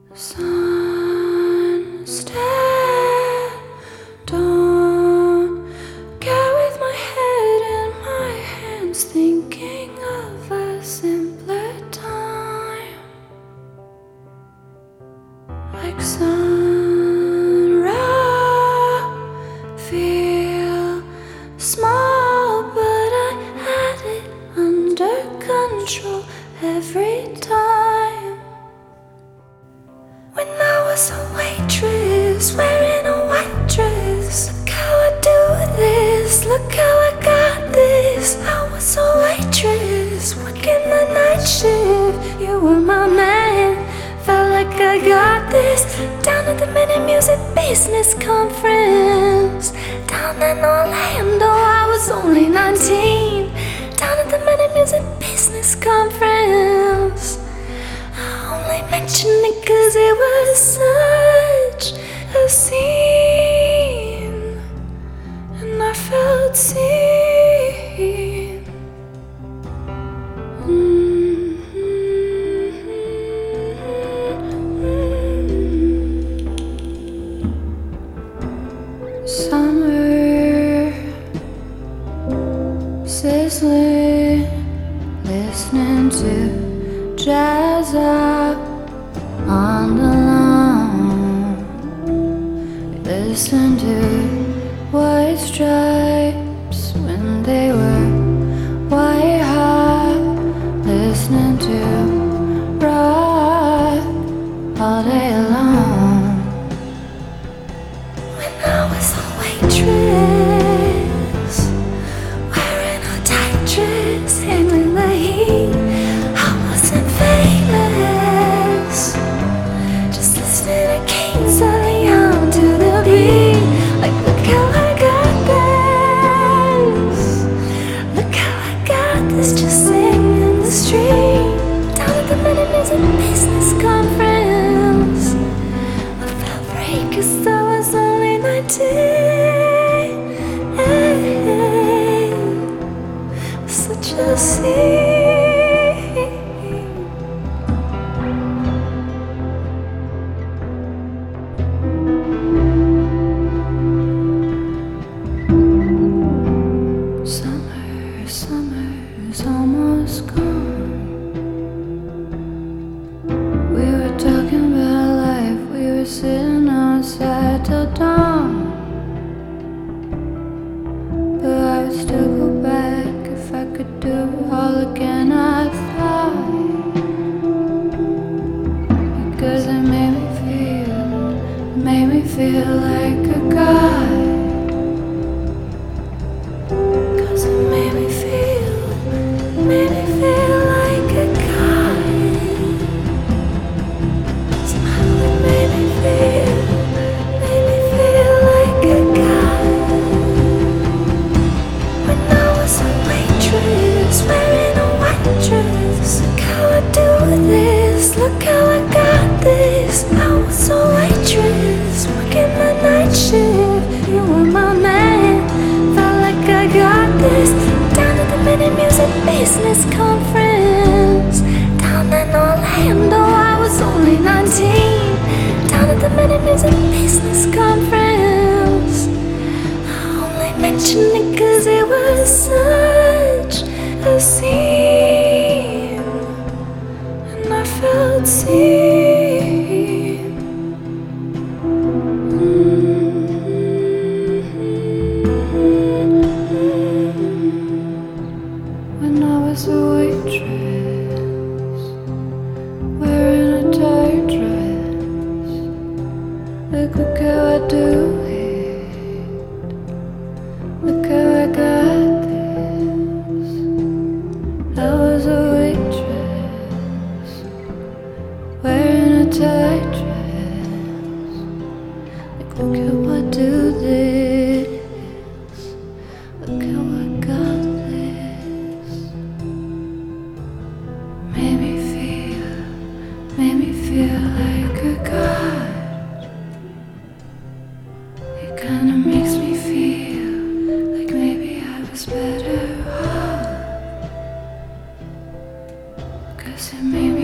Sun, stare, don't care with my head in my hands, thinking of a simpler time. Like sun, raw, feel small, but I had it under control every time. When I was a waitress, wearing a white dress. Look how I do this, look how I got this. I was a waitress, working the night shift. You were my man, felt like I got this. Down at the Minute Music Business Conference, down in Orlando, I was only 19. Down at the Minute Music Business Conference, I mentioned it 'cause it was such a scene, and I felt seen. Summer, sizzling, listening to jazz up on the lawn. Listen to white stripes when they were white hot. Listening to rock all day long. When I was a waitress, wearing a tight dress, handling the heat, I wasn't famous. Just listening to Kings of Leon to the beat. Like, look how I got this. Look how I got this. Just singing in the street. Down at the Minute Music Business Conference, I felt free 'cause I was only 19. Such a scene. Summer's almost gone. We were talking about life, we were sitting outside till dawn. But I would still go back if I could do it all again, I thought. Because it made me feel like a god. Made me feel like a god. Somehow it made me feel like a god. When I was a waitress, wearing a white dress. Look how I do this, look how I got this. I was a waitress, working the night shift. You were my man, felt like I got this. Down at the Minute Music Business Conference, down in Orlando, I was only 19. Down at the Minute Music Business Conference, I only mentioned it 'cause it was such a scene, and I felt seen. When I was a waitress, wearing a tight dress. Look how I do it, look how I got this. I was a waitress, wearing a tight dress. Like, look how I do this, look how I got this. Made me feel like a god. It kinda makes me feel like maybe I was better off. 'Cause it made me